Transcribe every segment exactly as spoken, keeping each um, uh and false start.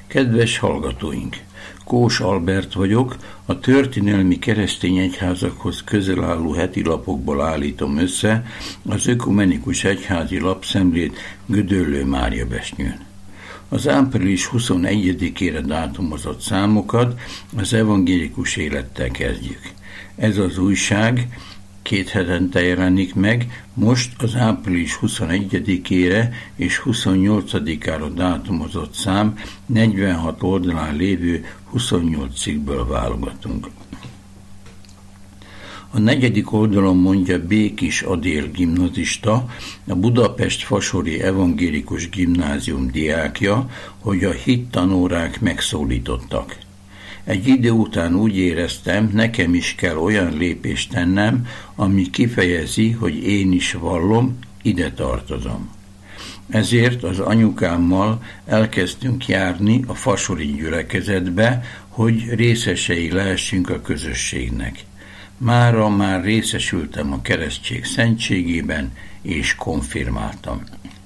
Kedves hallgatóink! Kós Albert vagyok, a történelmi keresztény egyházakhoz közel álló heti lapokból állítom össze az Ökumenikus Egyházi Lapszemlét Gödöllő Máriabesnyőn. Az április huszonegyedikére dátumozott számokat az evangélikus élettel kezdjük. Ez az újság két hetente jelenik meg, most az április huszonegyedikére és huszonnyolcadikára dátumozott szám negyvenhat oldalán lévő huszonnyolc cikkből válogatunk. A negyedik oldalon mondja Békis Adél gimnazista, a Budapest-Fasori Evangélikus Gimnázium diákja, hogy a hittanórák megszólítottak. Egy idő után úgy éreztem, nekem is kell olyan lépést tennem, ami kifejezi, hogy én is vallom, ide tartozom. Ezért az anyukámmal elkezdtünk járni a fasori gyülekezetbe, hogy részesei lehessünk a közösségnek. Mára már részesültem a keresztség szentségében, és konfirmáltam.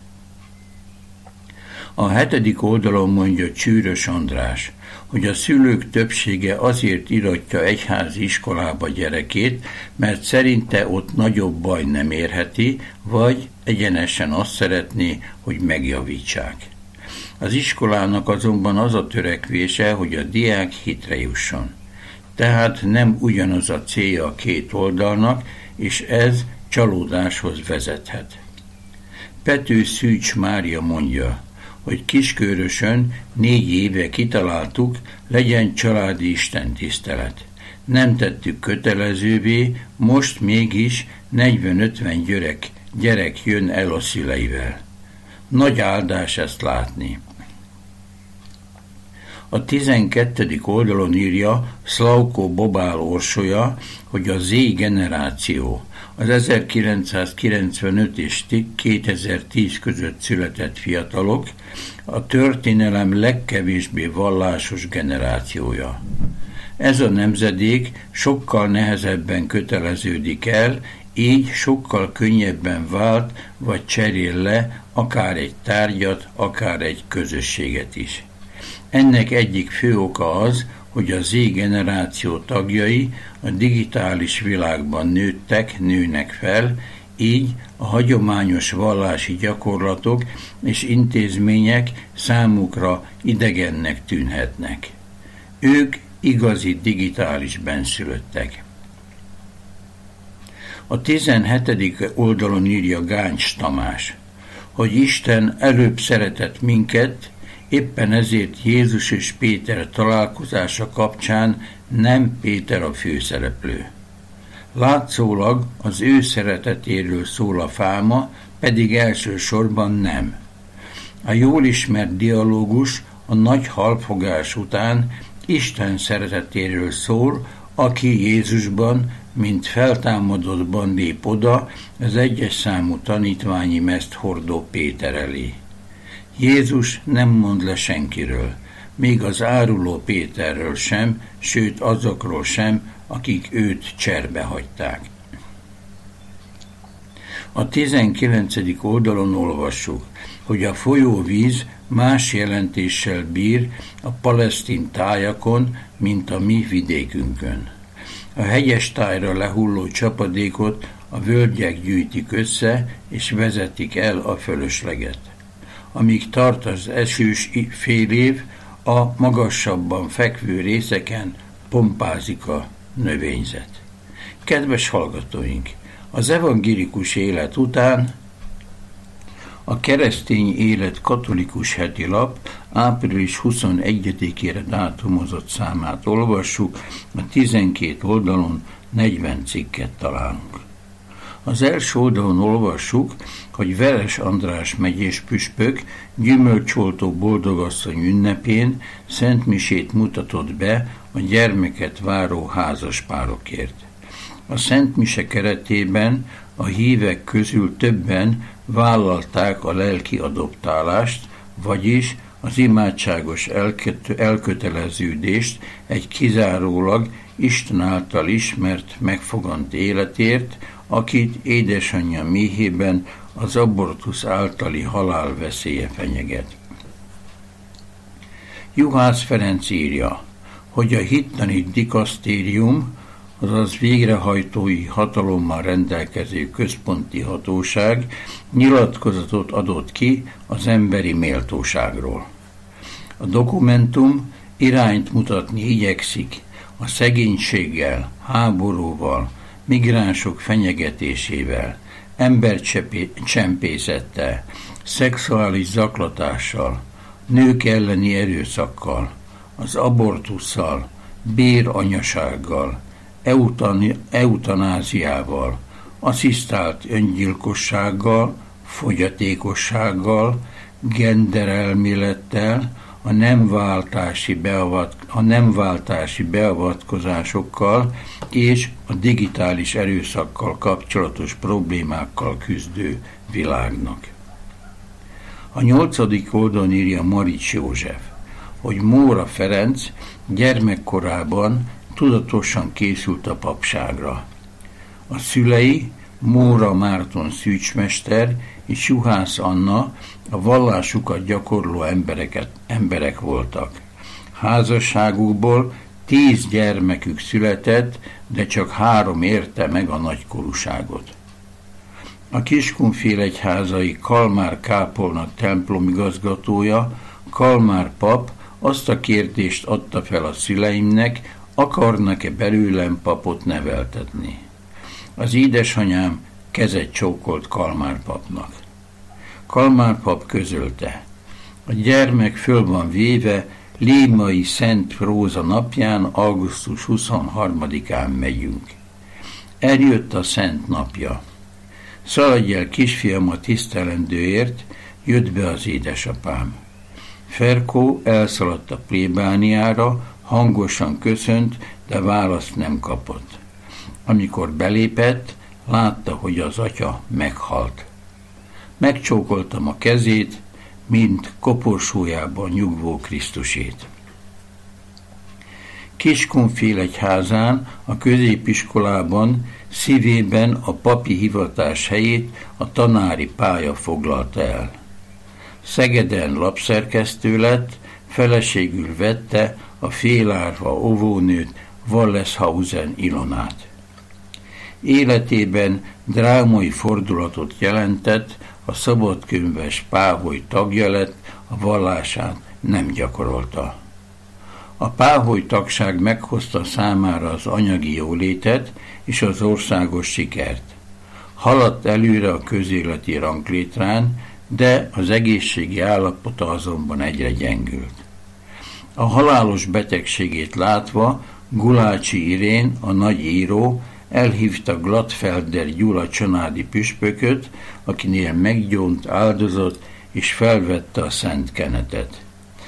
A hetedik oldalon mondja Csűrös András, hogy a szülők többsége azért iratja egyházi iskolába gyerekét, mert szerinte ott nagyobb baj nem érheti, vagy egyenesen azt szeretné, hogy megjavítsák. Az iskolának azonban az a törekvése, hogy a diák hitre jusson. Tehát nem ugyanaz a célja a két oldalnak, és ez csalódáshoz vezethet. Pető Szűcs Mária mondja, hogy Kiskörösön négy éve kitaláltuk, legyen családi istentisztelet. Nem tettük kötelezővé, most mégis negyven-ötven gyerek, gyerek jön el a szüleivel. Nagy áldás ezt látni. A tizenkettedik oldalon írja Szlavko Bobál Orsolya, hogy a Z generáció, az ezerkilencszázkilencvenöt és kétezer-tíz között született fiatalok, a történelem legkevésbé vallásos generációja. Ez a nemzedék sokkal nehezebben köteleződik el, így sokkal könnyebben vált vagy cserél le akár egy tárgyat, akár egy közösséget is. Ennek egyik fő oka az, hogy a Z generáció tagjai a digitális világban nőttek, nőnek fel, így a hagyományos vallási gyakorlatok és intézmények számukra idegennek tűnhetnek. Ők igazi digitális benszülöttek. A tizenhetedik oldalon írja Gáncs Tamás, hogy Isten előbb szeretett minket, éppen ezért Jézus és Péter találkozása kapcsán nem Péter a főszereplő. Látszólag az ő szeretetéről szól a fáma, pedig elsősorban nem. A jól ismert dialógus a nagy halfogás után Isten szeretetéről szól, aki Jézusban, mint feltámadottban lép oda az egyes számú tanítványi mezt hordó Péter elé. Jézus nem mond le senkiről, még az áruló Péterről sem, sőt azokról sem, akik őt cserbe hagyták. A tizenkilencedik oldalon olvassuk, hogy a folyóvíz más jelentéssel bír a palesztin tájakon, mint a mi vidékünkön. A hegyes tájra lehulló csapadékot a völgyek gyűjtik össze, és vezetik el a fölösleget. Amíg tart az esős fél év, a magasabban fekvő részeken pompázik a növényzet. Kedves hallgatóink, az evangélikus élet után a Keresztény Élet Katolikus Heti Lap április huszonegyedikére dátumozott számát olvassuk, a tizenkét oldalon negyven cikket találunk. Az első oldalon olvassuk, hogy Veres András megyés püspök gyümölcsoltó boldogasszony ünnepén szentmisét mutatott be a gyermeket váró házaspárokért. A szentmise keretében a hívek közül többen vállalták a lelki adoptálást, vagyis az imádságos elköt- elköteleződést egy kizárólag Isten által ismert, megfogant életért, akit édesanyja méhében az abortusz általi halál veszélye fenyeget. Juhász Ferenc írja, hogy a hittani dikasztérium, azaz végrehajtói hatalommal rendelkező központi hatóság nyilatkozatot adott ki az emberi méltóságról. A dokumentum irányt mutatni igyekszik a szegénységgel, háborúval, migránsok fenyegetésével, embercsempészettel, szexuális zaklatással, nők elleni erőszakkal, az abortusszal, béranyasággal, eutan- eutanáziával, asszisztált öngyilkossággal, fogyatékossággal, genderelmélettel, a nemváltási, beavat, a nemváltási beavatkozásokkal és a digitális erőszakkal kapcsolatos problémákkal küzdő világnak. A nyolcadik oldalon írja Marics József, hogy Móra Ferenc gyermekkorában tudatosan készült a papságra. A szülei, Móra Márton szűcsmester és Juhász Anna a vallásukat gyakorló embereket, emberek voltak. Házasságukból tíz gyermekük született, de csak három érte meg a nagykorúságot. A Kiskunfélegyházai Kalmár kápolna templomigazgatója, Kalmár pap azt a kérdést adta fel a szüleimnek, akarnak-e belőlem papot neveltetni. Az édesanyám kezet csókolt Kalmár papnak. Kalmár pap közölte, a gyermek föl van véve, Lémai Szent Róza napján, augusztus huszonharmadikán megyünk. Eljött a szent napja. Szaladj el, kisfiam, a tisztelendőért, jött be az édesapám. Ferkó elszaladt a plébániára, hangosan köszönt, de választ nem kapott. Amikor belépett, látta, hogy az atya meghalt. Megcsókoltam a kezét, mint koporsójában nyugvó Krisztusét. Kiskunfélegyházán, a középiskolában, szívében a papi hivatás helyét a tanári pálya foglalta el. Szegeden lapszerkesztő lett, feleségül vette a félárva óvónőt, Walleshausen Ilonát. Életében drámai fordulatot jelentett, a szabadkönyves páholy tagja lett, a vallását nem gyakorolta. A páholy tagság meghozta számára az anyagi jólétet és az országos sikert. Haladt előre a közéleti ranglétrán, de az egészségi állapota azonban egyre gyengült. A halálos betegségét látva Gulácsi Irén, a nagy író, elhívta Gladfelder Gyula csanádi püspököt, akinél meggyónt, áldozott és felvette a szent kenetet.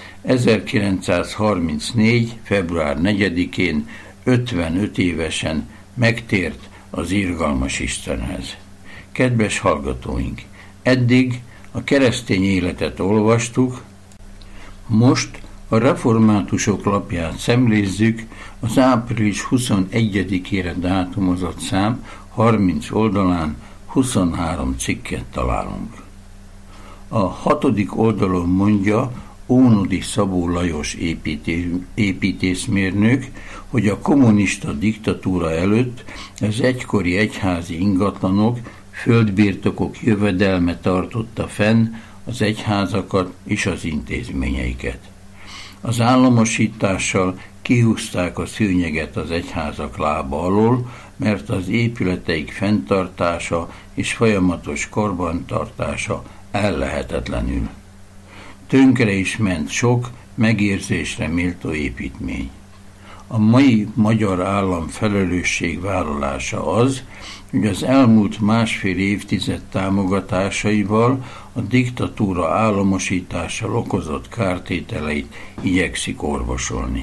ezerkilencszázharmincnégy. február negyedikén ötvenöt évesen megtért az irgalmas Istenhez. Kedves hallgatóink, eddig a keresztény életet olvastuk, most a reformátusok lapját szemlézzük, az április huszonegyedikére dátumozott szám harminc oldalán huszonhárom cikket találunk. A hatodik oldalon mondja Ónodi Szabó Lajos építé, építészmérnök, hogy a kommunista diktatúra előtt az egykori egyházi ingatlanok, földbirtokok jövedelme tartotta fenn az egyházakat és az intézményeiket. Az államosítással kihúzták a szőnyeget az egyházak lába alól, mert az épületeik fenntartása és folyamatos karbantartása ellehetetlenül. Tönkre is ment sok megérzésre méltó építmény. A mai magyar állam felelősségvállalása az, hogy az elmúlt másfél évtized támogatásaival a diktatúra államosítással okozott kártételeit igyekszik orvosolni.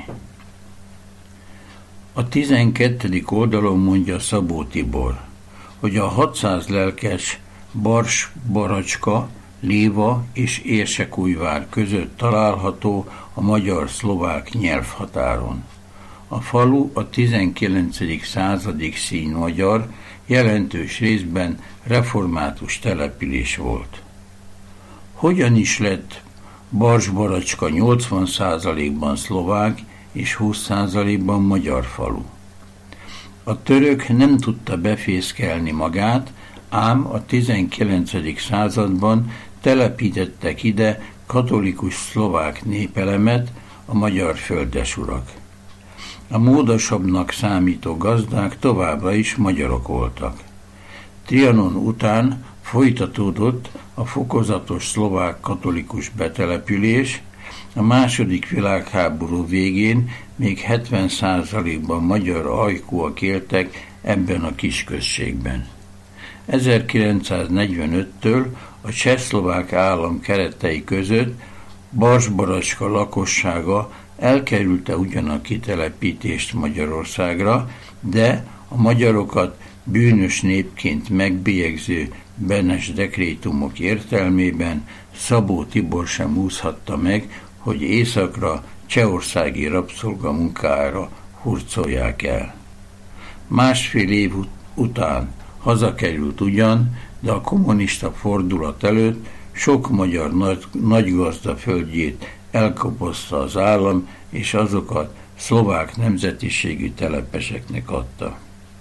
A tizenkettedik oldalon mondja Szabó Tibor, hogy a hatszáz lelkes Bars Baracska, Léva és Érsekújvár között található a magyar-szlovák nyelvhatáron. A falu a tizenkilencedik századig színmagyar, jelentős részben református település volt. Hogyan is lett Barsbaracska nyolcvan százalékban szlovák és húsz százalékban magyar falu. A török nem tudta befészkelni magát, ám a tizenkilencedik században telepítettek ide katolikus szlovák népelemet, a magyar földesurak. A módosabbnak számító gazdák továbbra is magyarok voltak. Trianon után folytatódott a fokozatos szlovák katolikus betelepülés, a második világháború végén még hetven százalékban magyar ajkúak éltek ebben a kisközségben. ezerkilencszáznegyvenöttől a csehszlovák állam keretei között Barsbaracska lakossága elkerülte ugyan a kitelepítést Magyarországra, de a magyarokat bűnös népként megbélyegző Benes dekrétumok értelmében Szabó Tibor sem úszhatta meg, hogy északra csehországi rabszolgamunkára hurcolják el. Másfél év után hazakerült ugyan, de a kommunista fordulat előtt sok magyar nagy, nagygazda földjét elkobozta az állam, és azokat szlovák nemzetiségű telepeseknek adta.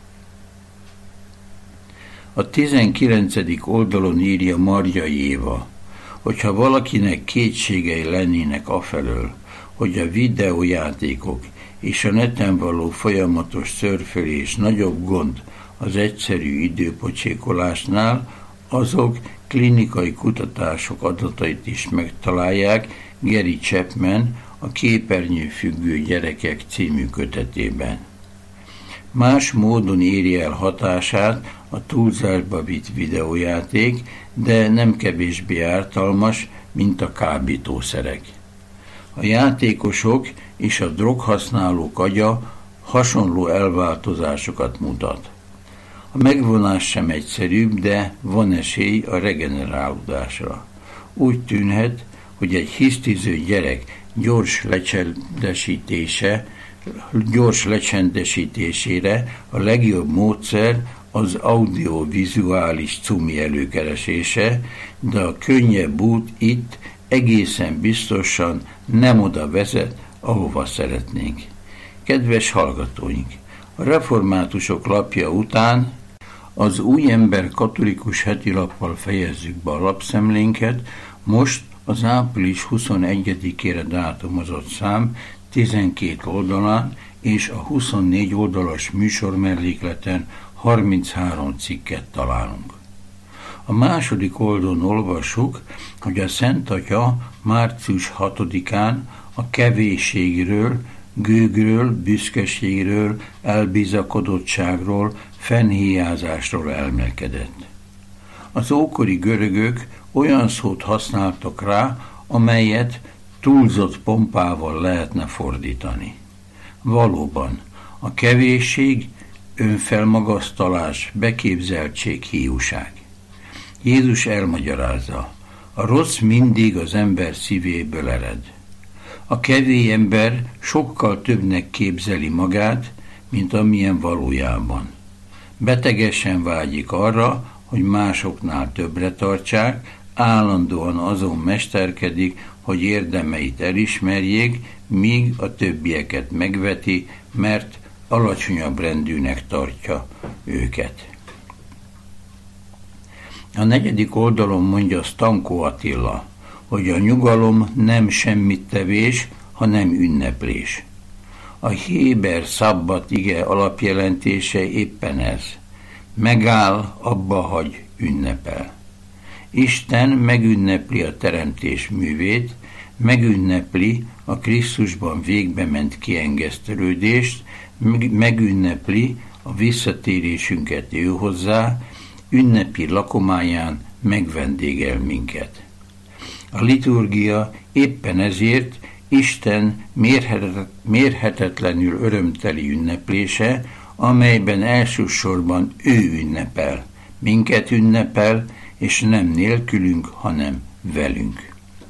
A tizenkilencedik oldalon írja Marjai Éva, hogyha valakinek kétségei lennének afelől, hogy a videójátékok és a neten való folyamatos szörfölés nagyobb gond az egyszerű időpocsékolásnál, azok klinikai kutatások adatait is megtalálják Gary Chapman a Képernyőfüggő gyerekek című kötetében. Más módon éri el hatását a túlzásba vitt videójáték, de nem kevésbé ártalmas, mint a kábítószerek. A játékosok és a droghasználók agya hasonló elváltozásokat mutat. A megvonás sem egyszerűbb, de van esély a regenerálódásra. Úgy tűnhet, hogy egy hisztiző gyerek gyors lecsendesítése, gyors lecsendesítésére a legjobb módszer az audiovizuális cumi előkeresése, de a könnyebb út itt egészen biztosan nem oda vezet, ahova szeretnénk. Kedves hallgatóink! A reformátusok lapja után az Új Ember katolikus hetilappal fejezzük be a lapszemlénket, most az április huszonegyedikére dátumozott szám tizenkét oldalán és a huszonnégy oldalas műsormellékleten harminchárom cikket találunk. A második oldalon olvassuk, hogy a Szent Atya március hatodikán a kevésségről, gőgről, büszkeségről, elbizakodottságról, fennhéjázásról elmélkedett. Az ókori görögök olyan szót használtak rá, amelyet túlzott pompával lehetne fordítani. Valóban, a kevésség, önfelmagasztalás, beképzeltség, hiúság. Jézus elmagyarázza, a rossz mindig az ember szívéből ered. A kevély ember sokkal többnek képzeli magát, mint amilyen valójában. Betegesen vágyik arra, hogy másoknál többre tartsák, állandóan azon mesterkedik, hogy érdemeit elismerjék, míg a többieket megveti, mert alacsonyabb rendűnek tartja őket. A negyedik oldalon mondja Stanko Attila, hogy a nyugalom nem semmittevés, hanem ünneplés. A héber szabbat ige alapjelentése éppen ez. Megáll, abba hagy, ünnepel. Isten megünnepli a teremtés művét, megünnepli a Krisztusban végbe ment kiengesztelődést, megünnepli a visszatérésünket ő hozzá, ünnepi lakomáján megvendégel minket. A liturgia éppen ezért Isten mérhetetlenül örömteli ünneplése, amelyben elsősorban ő ünnepel, minket ünnepel, és nem nélkülünk, hanem velünk.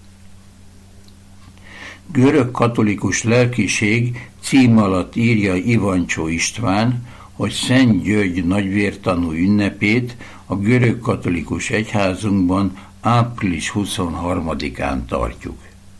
Görög katolikus lelkiség cím alatt írja Ivancsó István, hogy Szent György nagyvértanú ünnepét a görög katolikus egyházunkban április huszonharmadikán tartjuk.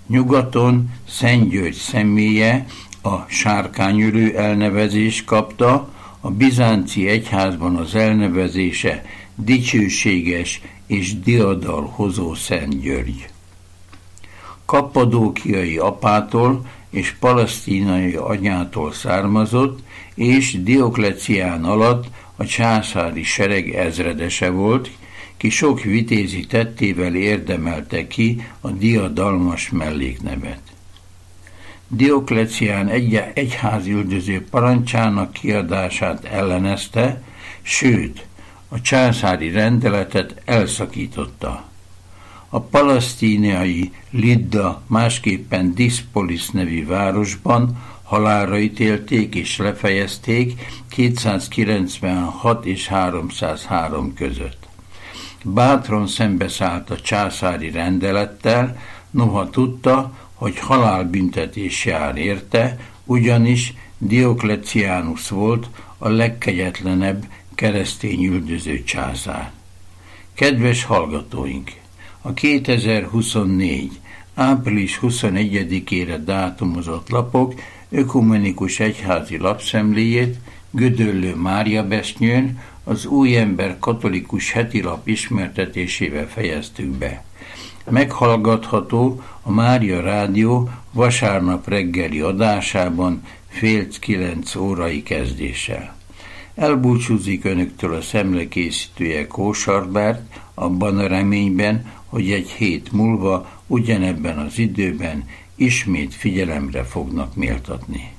Nyugaton Szent György személye a sárkányölő elnevezést kapta, a bizánci egyházban az elnevezése dicsőséges és diadal hozó Szent György. Kappadókiai apától és palesztinai anyától származott, és Dioklecián alatt a császári sereg ezredese volt, ki sok vitézi tettével érdemelte ki a diadalmas melléknevet. Dioklecián egy egyházüldöző parancsának kiadását ellenezte, sőt, a császári rendeletet elszakította. A palasztíniai Lidda, másképpen Diszpolis nevű városban halálra ítélték és lefejezték kétszázkilencvenhat és háromszázhárom között. Bátran szembeszállt a császári rendelettel, noha tudta, hogy halálbüntetés jár érte, ugyanis Diokleciánus volt a legkegyetlenebb keresztény üldöző császár. Kedves hallgatóink! A kétezer-huszonnégy. április huszonegyedikére dátumozott lapok ökumenikus egyházi lapszemléjét Gödöllő Máriabesznyőn az Új Ember katolikus hetilap ismertetésével fejeztük be. Meghallgatható a Mária Rádió vasárnap reggeli adásában fél kilenc órai kezdéssel. Elbúcsúzik önöktől a szemlekészítője Kósarbárt, abban a reményben, hogy egy hét múlva ugyanebben az időben ismét figyelemre fognak méltatni.